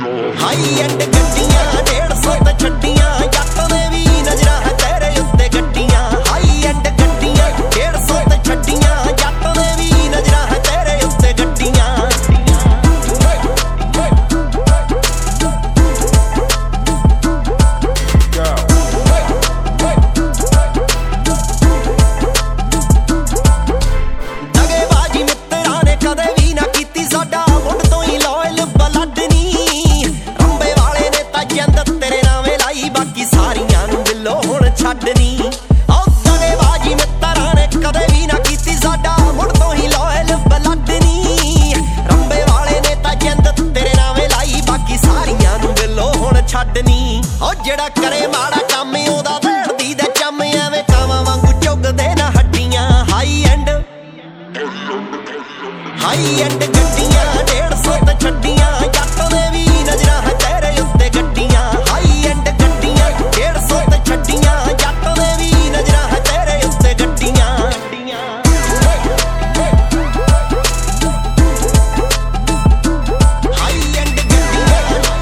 high end ਗੱਡੀਆਂ 150 ਤੇ ਛੱਡੀਆਂ ਜੱਟ ਦੇ ਵੀ ਨਜ਼ਰਾਂ ਹੈ ਤੇਰੇ ਉੱਤੇ ਗੱਡੀਆਂ ਹਾਈ ਐਂਡ ਗੱਡੀਆਂ 150 ਤੇ ਛੱਡੀਆਂ ਜੱਟ ਦੇ ਵੀ ਨਜ਼ਰਾਂ ਹੈ ਤੇਰੇ ਉੱਤੇ ਗੱਡੀਆਂ ਦਗੇਬਾਜ਼ੀ ਮਿੱਤਰਾਂ ਨੇ ਕਦੇ ਵੀ ਨਾ ਕੀਤੀ ਸਾਡਾ ਮੁੱਢ ਤੋਂ ਹੀ ਲਾਇਲ ਬਲੱਡ ਨੀ ਰੰਬੇ ਵਾਲੇ ਨੇ ਤਾਂ ਜਿੰਦ ਤੇਰੇ ਨਾਵੇਂ ਲਾਈ ਬਾਕੀ ਸਾਰੀਆਂ ਨੂੰ ਬਿੱਲੋ ਹੁਣ ਛੱਡਨੀ ਉਹ ਦਗੇਬਾਜ਼ੀ ਮਿੱਤਰਾਂ ਨੇ ਕਦੇ ਵੀ ਨਾ ਕੀਤੀ ਸਾਡਾ ਮੁੱਢ ਤੋਂ ਹੀ ਲਾਇਲ ਬਲੱਡ ਨੀ ਰੰਬੇ ਵਾਲੇ ਨੇ ਤਾਂ ਜਿੰਦ ਤੇਰੇ ਨਾਵੇਂ ਲਾਈ ਬਾਕੀ ਸਾਰੀਆਂ ਨੂੰ ਬਿੱਲੋ ਹੁਣ ਛੱਡਨੀ ਉਹ ਜਿਹੜਾ ਕਰੇ ਮਾੜਾ ਕੰਮ ਉਹਦਾ ਵੇੜਦੀ ਦੇ ਚੰਮ ਐਵੇਂ ਕਾਵਾਂ ਵਾਂਗੂ ਚੁੱਗਦੇ ਨਾ ਹੱਡੀਆਂ ਹਾਈ ਐਂਡ ਗੱਡੀਆਂ 150 ਤੇ ਛੱਡੀਆਂ ਜੱਟ ਦੇ ਵੀ ਨਜ਼ਰਾਂ ਹੈ ਤੇਰੇ ਉੱਤੇ ਗੱਡੀਆਂ ਹਾਈ ਐਂਡ ਗੱਡੀਆਂ 150 ਤੇ ਛੱਡੀਆਂ ਜੱਟ ਦੇ ਵੀ ਨਜ਼ਰਾਂ ਹੈ ਤੇਰੇ ਉੱਤੇ ਗੱਡੀਆਂ ਹਾਈ ਐਂਡ ਗੱਡੀਆਂ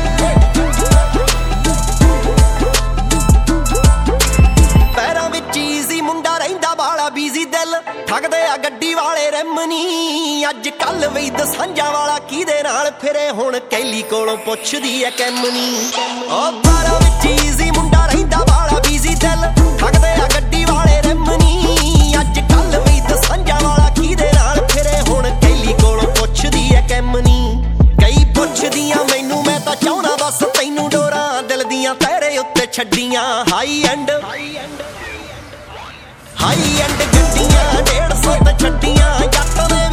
ਪੈਰਾਂ ਵਿੱਚ ਈਜ਼ੀ ਮੁੰਡਾ ਰਹਿੰਦਾ ਬਾਲਾ ਬੀਜ਼ੀ ਦਿਲ ਠੱਗਦੇ ਆ ਗੱਡੀ ਵਾਲੇ ਰਿਮ ਨੀ ਅੱਜ ਕੱਲ ਵੀ ਦਸਾਂਝਾਂ ਵਾਲਾ ਕਿਹਦੇ ਨਾਲ ਫਿਰੇ ਹੁਣ ਕੈਲੀ ਕੋਲੋਂ ਪੁੱਛਦੀ ਐ ਕੈਮ ਨੀ ਉਹ ਪੈਰਾਂ ਵਿੱਚ ਈਜ਼ੀ ਮੁੰਡਾ ਰਹਿੰਦਾ ਬਾਲਾ ਬੀਜ਼ੀ ਦਿਲ ਠੱਗਦੇ ਆ ਗੱਡੀ ਵਾਲੇ ਰਿਮ ਨੀ ਅੱਜ ਕੱਲ ਵੀ ਦਸਾਂਝਾਂ ਵਾਲਾ ਕਿਹਦੇ ਨਾਲ ਫਿਰੇ ਹੁਣ ਕੈਲੀ ਕੋਲੋਂ ਪੁੱਛਦੀ ਐ ਕੈਮ ਨੀ ਕਈ ਪੁੱਛਦੀਆਂ ਮੈਨੂੰ ਮੈਂ ਤਾਂ ਚਾਹੁੰਦਾ ਬਸ ਤੈਨੂੰ ਡੋਰਾਂ ਦਿਲ ਦੀਆਂ ਤੇਰੇ ਉੱਤੇ ਛੱਡੀਆਂ ਹਾਈ ਐਂਡ ਗੱਡੀਆਂ 150 ਤੇ ਛੱਡੀਆਂ ਜੱਟ ਦੇ